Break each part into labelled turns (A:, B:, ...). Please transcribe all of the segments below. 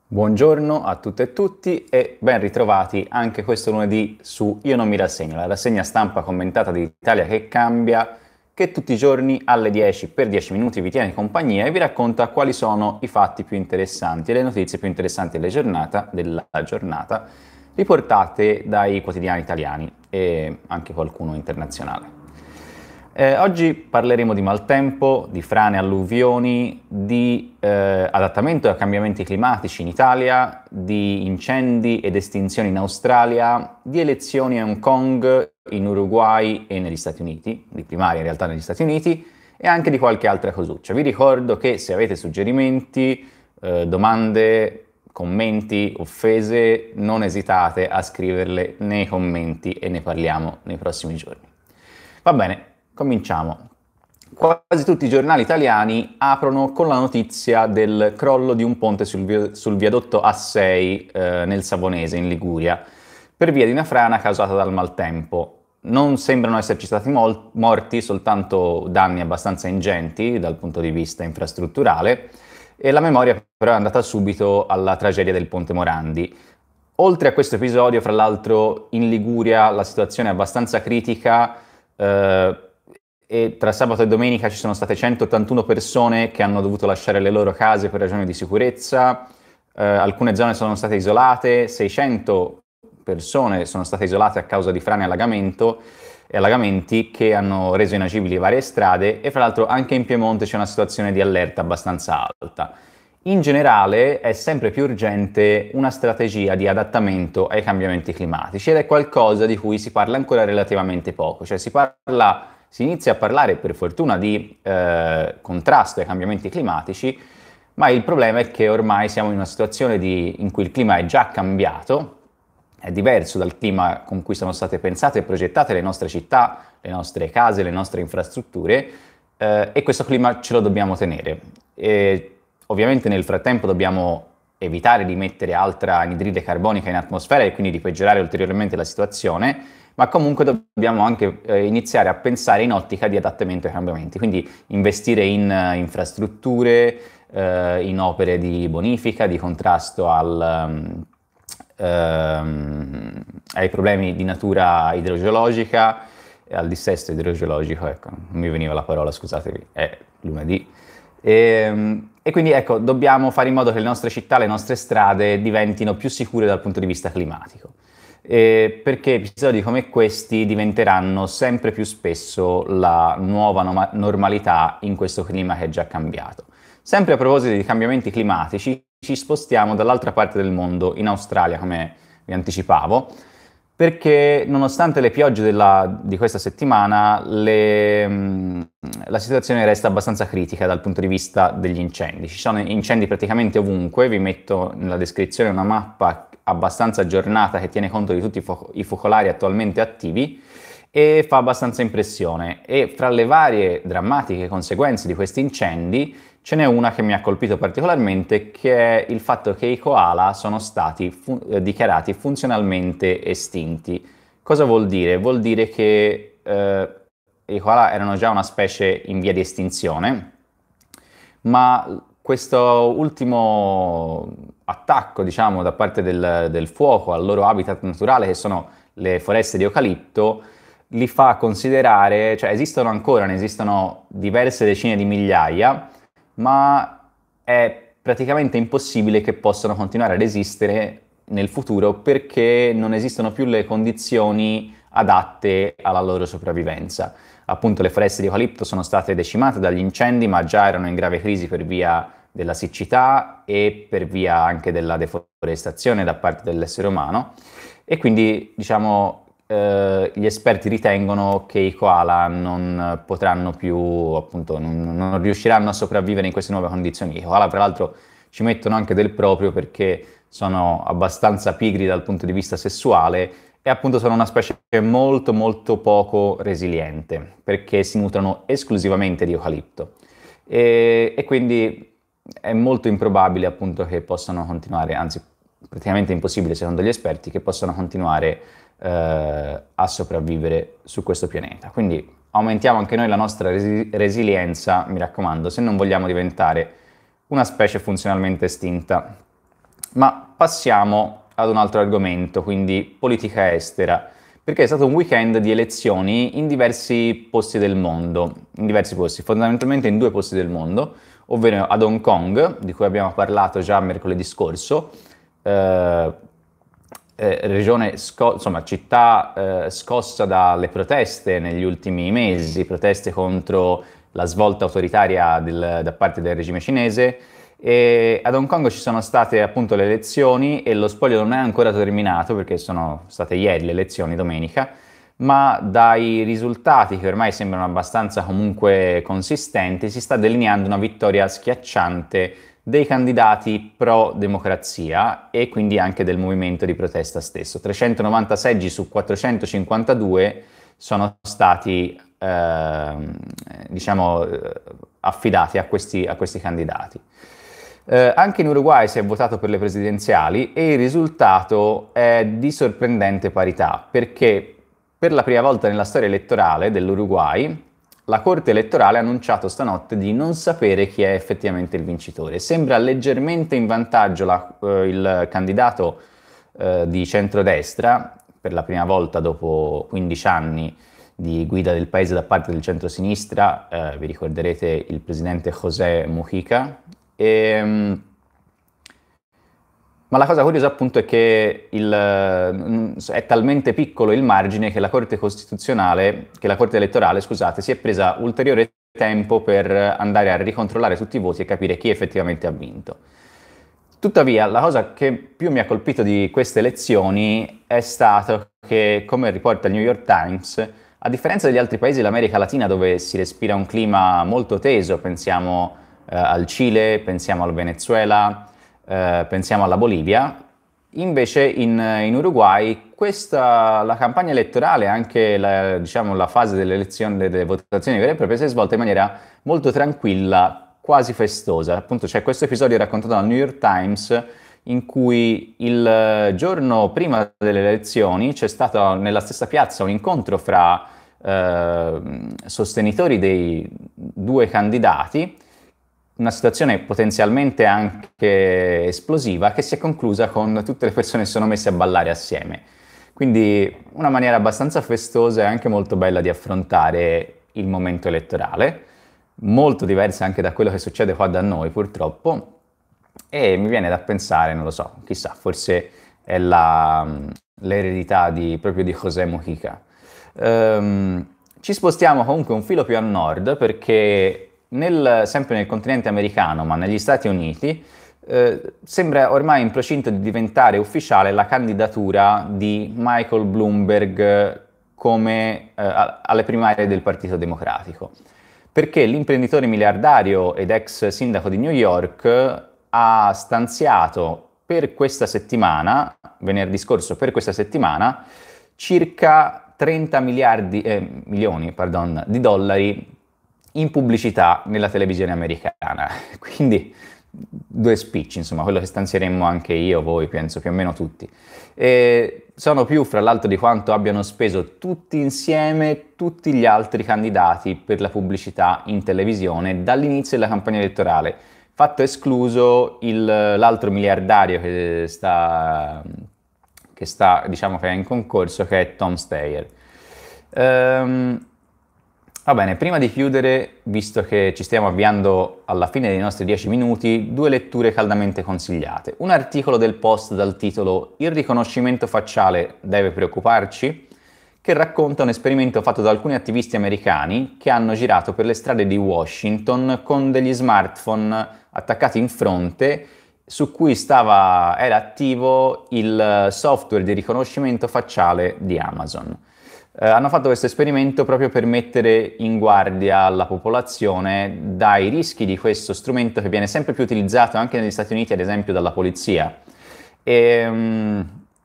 A: Buongiorno a tutte e tutti e ben ritrovati anche questo lunedì su Io non mi rassegno, la rassegna stampa commentata di Italia che cambia, che tutti i giorni alle 10 per 10 minuti vi tiene compagnia e vi racconta quali sono i fatti più interessanti e le notizie più interessanti della giornata riportate dai quotidiani italiani e anche qualcuno internazionale. Oggi parleremo di maltempo, di frane e alluvioni, di adattamento ai cambiamenti climatici in Italia, di incendi ed estinzioni in Australia, di elezioni a Hong Kong, in Uruguay e negli Stati Uniti, di primaria in realtà negli Stati Uniti, e anche di qualche altra cosuccia. Vi ricordo che se avete suggerimenti, domande, commenti, offese, non esitate a scriverle nei commenti e ne parliamo nei prossimi giorni. Va bene. Cominciamo. Quasi tutti i giornali italiani aprono con la notizia del crollo di un ponte sul viadotto A6 nel Savonese, in Liguria, per via di una frana causata dal maltempo. Non sembrano esserci stati morti, soltanto danni abbastanza ingenti dal punto di vista infrastrutturale, e la memoria però è andata subito alla tragedia del Ponte Morandi. Oltre a questo episodio, fra l'altro, in Liguria la situazione è abbastanza critica, e tra sabato e domenica ci sono state 181 persone che hanno dovuto lasciare le loro case per ragioni di sicurezza, alcune zone sono state isolate, 600 persone sono state isolate a causa di frane e allagamenti che hanno reso inagibili varie strade e fra l'altro anche in Piemonte c'è una situazione di allerta abbastanza alta. In generale è sempre più urgente una strategia di adattamento ai cambiamenti climatici ed è qualcosa di cui si parla ancora relativamente poco, cioè si inizia a parlare per fortuna di contrasto ai cambiamenti climatici, ma il problema è che ormai siamo in una situazione in cui il clima è già cambiato, è diverso dal clima con cui sono state pensate e progettate le nostre città, le nostre case, le nostre infrastrutture, e questo clima ce lo dobbiamo tenere. E ovviamente nel frattempo dobbiamo evitare di mettere altra anidride carbonica in atmosfera e quindi di peggiorare ulteriormente la situazione, ma comunque dobbiamo anche iniziare a pensare in ottica di adattamento ai cambiamenti, quindi investire in infrastrutture, in opere di bonifica, di contrasto ai problemi di natura idrogeologica, al dissesto idrogeologico, ecco, non mi veniva la parola, scusatevi, è lunedì. E quindi ecco, dobbiamo fare in modo che le nostre città, le nostre strade diventino più sicure dal punto di vista climatico. Perché episodi come questi diventeranno sempre più spesso la nuova normalità in questo clima che è già cambiato. Sempre a proposito di cambiamenti climatici, ci spostiamo dall'altra parte del mondo, in Australia, come vi anticipavo, perché nonostante le piogge di questa settimana, la situazione resta abbastanza critica dal punto di vista degli incendi. Ci sono incendi praticamente ovunque, vi metto nella descrizione una mappa abbastanza aggiornata che tiene conto di tutti i focolari attualmente attivi e fa abbastanza impressione. E fra le varie drammatiche conseguenze di questi incendi ce n'è una che mi ha colpito particolarmente, che è il fatto che i koala sono stati dichiarati funzionalmente estinti. Cosa vuol dire? Vuol dire che i koala erano già una specie in via di estinzione, ma questo ultimo attacco, diciamo, da parte del fuoco al loro habitat naturale, che sono le foreste di eucalipto, li fa considerare, cioè esistono ancora, ne esistono diverse decine di migliaia, ma è praticamente impossibile che possano continuare ad esistere nel futuro perché non esistono più le condizioni adatte alla loro sopravvivenza. Appunto, le foreste di eucalipto sono state decimate dagli incendi, ma già erano in grave crisi per via della siccità e per via anche della deforestazione da parte dell'essere umano. E quindi, diciamo, gli esperti ritengono che i koala non potranno più, appunto, non riusciranno a sopravvivere in queste nuove condizioni. I koala, tra l'altro, ci mettono anche del proprio perché sono abbastanza pigri dal punto di vista sessuale e appunto sono una specie molto molto poco resiliente perché si nutrono esclusivamente di eucalipto e quindi è molto improbabile appunto che possano continuare, anzi praticamente impossibile secondo gli esperti, che possano continuare a sopravvivere su questo pianeta. Quindi aumentiamo anche noi la nostra resilienza, mi raccomando, se non vogliamo diventare una specie funzionalmente estinta. Ma passiamo ad un altro argomento, quindi politica estera, perché è stato un weekend di elezioni in diversi posti del mondo, in diversi posti, fondamentalmente in 2 posti del mondo, ovvero ad Hong Kong, di cui abbiamo parlato già mercoledì scorso, eh, insomma, città scossa dalle proteste negli ultimi mesi, proteste contro la svolta autoritaria da parte del regime cinese. E ad Hong Kong ci sono state appunto le elezioni e lo spoglio non è ancora terminato perché sono state ieri le elezioni, domenica, ma dai risultati che ormai sembrano abbastanza comunque consistenti si sta delineando una vittoria schiacciante dei candidati pro democrazia e quindi anche del movimento di protesta stesso. 390 seggi su 452 sono stati diciamo affidati a questi candidati. Anche in Uruguay si è votato per le presidenziali e il risultato è di sorprendente parità, perché per la prima volta nella storia elettorale dell'Uruguay la Corte elettorale ha annunciato stanotte di non sapere chi è effettivamente il vincitore. Sembra leggermente in vantaggio il candidato di centrodestra, per la prima volta dopo 15 anni di guida del paese da parte del centro-sinistra, vi ricorderete il presidente José Mujica. Ma la cosa curiosa appunto è che è talmente piccolo il margine che la Corte elettorale, scusate, si è presa ulteriore tempo per andare a ricontrollare tutti i voti e capire chi effettivamente ha vinto. Tuttavia, la cosa che più mi ha colpito di queste elezioni è stato che, come riporta il New York Times, a differenza degli altri paesi dell'America Latina dove si respira un clima molto teso, pensiamo al Cile, pensiamo al Venezuela, pensiamo alla Bolivia, invece in Uruguay la campagna elettorale, anche la fase delle votazioni vere e proprie, si è svolta in maniera molto tranquilla, quasi festosa. Appunto c'è questo episodio raccontato dal New York Times in cui il giorno prima delle elezioni c'è stato nella stessa piazza un incontro fra sostenitori dei 2 candidati, una situazione potenzialmente anche esplosiva che si è conclusa con tutte le persone che si sono messe a ballare assieme. Quindi una maniera abbastanza festosa e anche molto bella di affrontare il momento elettorale, molto diversa anche da quello che succede qua da noi purtroppo, e mi viene da pensare, non lo so, chissà, forse è l'eredità proprio di José Mujica. Ci spostiamo comunque un filo più a nord perché sempre nel continente americano, ma negli Stati Uniti, sembra ormai in procinto di diventare ufficiale la candidatura di Michael Bloomberg alle primarie del Partito Democratico. Perché l'imprenditore miliardario ed ex sindaco di New York ha stanziato per questa settimana, venerdì scorso per questa settimana, circa 30 milioni di dollari in pubblicità nella televisione americana. Quindi 2 spicci, insomma, quello che stanzieremmo anche io, voi, penso più o meno tutti. E sono più, fra l'altro, di quanto abbiano speso tutti insieme tutti gli altri candidati per la pubblicità in televisione dall'inizio della campagna elettorale, fatto escluso l'altro miliardario diciamo che è in concorso, che è Tom Steyer. Va bene, prima di chiudere, visto che ci stiamo avviando alla fine dei nostri 10 minuti, 2 letture caldamente consigliate. Un articolo del Post dal titolo "Il riconoscimento facciale deve preoccuparci?", che racconta un esperimento fatto da alcuni attivisti americani che hanno girato per le strade di Washington con degli smartphone attaccati in fronte su cui era attivo il software di riconoscimento facciale di Amazon. Hanno fatto questo esperimento proprio per mettere in guardia la popolazione dai rischi di questo strumento che viene sempre più utilizzato anche negli Stati Uniti, ad esempio dalla polizia, e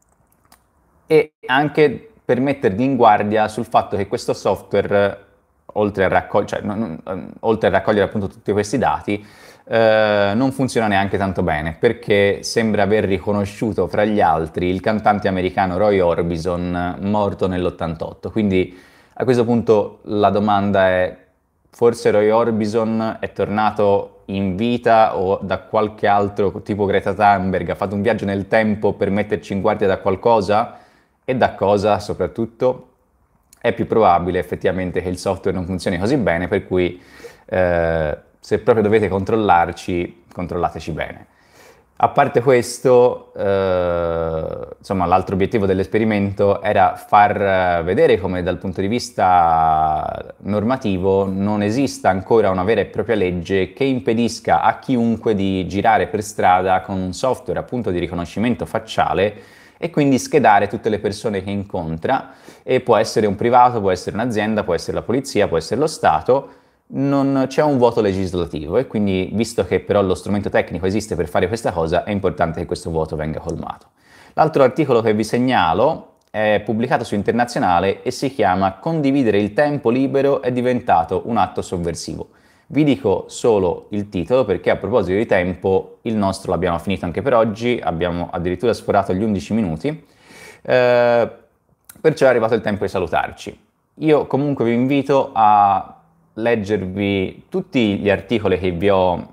A: anche per metterli in guardia sul fatto che questo software, oltre a raccogliere appunto tutti questi dati, non funziona neanche tanto bene, perché sembra aver riconosciuto fra gli altri il cantante americano Roy Orbison, morto nell'88. Quindi a questo punto la domanda è: forse Roy Orbison è tornato in vita o da qualche altro tipo Greta Thunberg ha fatto un viaggio nel tempo per metterci in guardia da qualcosa e da cosa soprattutto, è più probabile effettivamente che il software non funzioni così bene, per cui se proprio dovete controllarci, controllateci bene. A parte questo, insomma, l'altro obiettivo dell'esperimento era far vedere come dal punto di vista normativo non esista ancora una vera e propria legge che impedisca a chiunque di girare per strada con un software appunto di riconoscimento facciale e quindi schedare tutte le persone che incontra, e può essere un privato, può essere un'azienda, può essere la polizia, può essere lo Stato. Non c'è un vuoto legislativo e quindi, visto che però lo strumento tecnico esiste per fare questa cosa, è importante che questo vuoto venga colmato. L'altro articolo che vi segnalo è pubblicato su Internazionale e si chiama "Condividere il tempo libero è diventato un atto sovversivo". Vi dico solo il titolo perché, a proposito di tempo, il nostro l'abbiamo finito anche per oggi, abbiamo addirittura sforato gli 11 minuti, perciò è arrivato il tempo di salutarci. Io comunque vi invito a leggervi tutti gli articoli che vi ho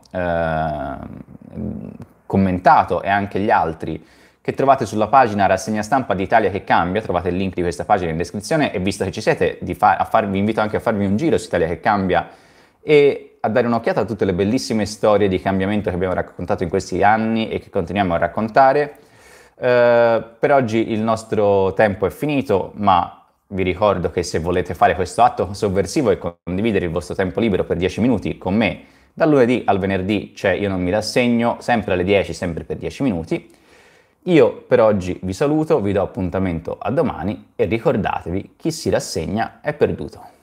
A: commentato e anche gli altri che trovate sulla pagina Rassegna Stampa d'Italia che cambia, trovate il link di questa pagina in descrizione, e visto che ci siete vi invito anche a farvi un giro su Italia che cambia e a dare un'occhiata a tutte le bellissime storie di cambiamento che abbiamo raccontato in questi anni e che continuiamo a raccontare. Per oggi il nostro tempo è finito, ma vi ricordo che se volete fare questo atto sovversivo e condividere il vostro tempo libero per 10 minuti con me, dal lunedì al venerdì c'è Io non mi rassegno, sempre alle 10, sempre per 10 minuti. Io per oggi vi saluto, vi do appuntamento a domani e ricordatevi, chi si rassegna è perduto.